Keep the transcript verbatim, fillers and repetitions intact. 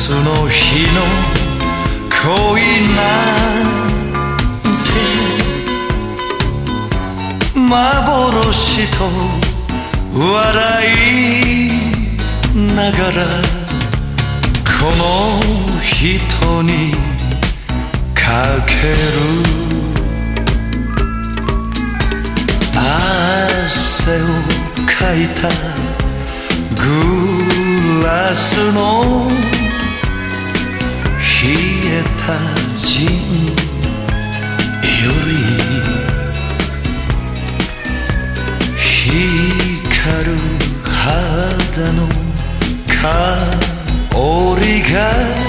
の日の恋なんて幻と笑いながらこの人にかける汗をかいたグラスの冷えたジンより光る肌の香りが